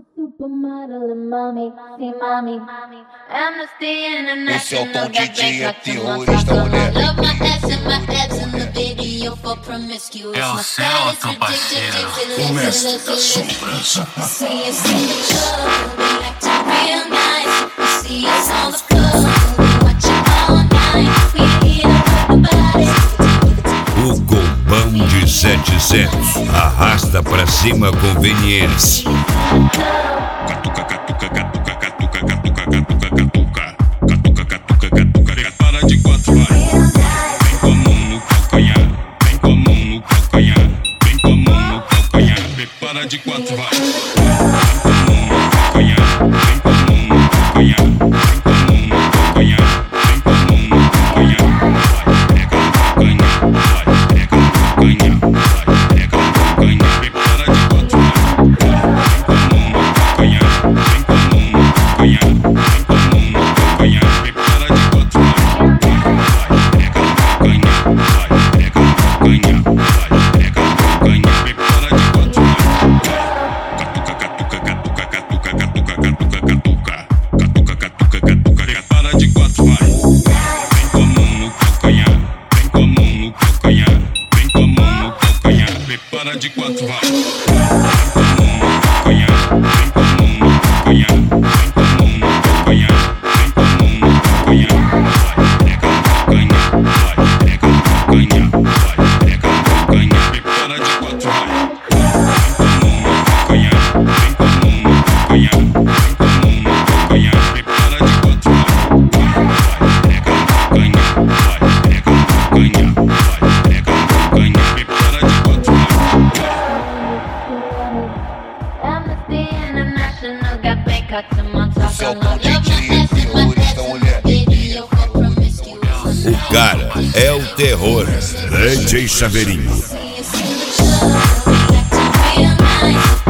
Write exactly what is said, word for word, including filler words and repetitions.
Esse é o Tom D J, é terrorista, mulher. É o Celto, parceiro. O mestre das sombras. O Golbão de setecentos arrasta pra cima conveniência. Catuca, catuca, catuca, catuca, catuca, catuca, catuca. Catuca, catuca, catuca, prepara de quatro, vai. Vem com a mão no calcanhar, vem com a mão no calcanhar, vem com a mão no calcanhar, prepara de quatro, vai. Vem com a mão no calcanhar, vem com a mão no calcanhar, vem com a mão no calcanhar, vem com a mão no calcanhar, vai, pega no calcanhar, vai, pega no calcanhar, vai, pega no calcanhar, prepara de quatro, vai. Vem com a mão no calcanhar, vem com a mão no calcanhar, vem com a mão no calcanhar, prepara de quatro, vai, vai, pega no calcanhar, vai, pega no calcanhar, vai, pega no calcanhar, prepara de quatro, vai. Catuca, catuca, catuca, catuca, catuca, catuca, catuca, catuca, catuca, catuca, prepara de quatro, vai. Vem com a mão no calcanhar, vem com a mão no calcanhar, vem com a mão no calcanhar, prepara de quatro, vai. Esse é o Tom D J, é terrorista, mulher. O cara é o terror. D J Chaveirinho. See you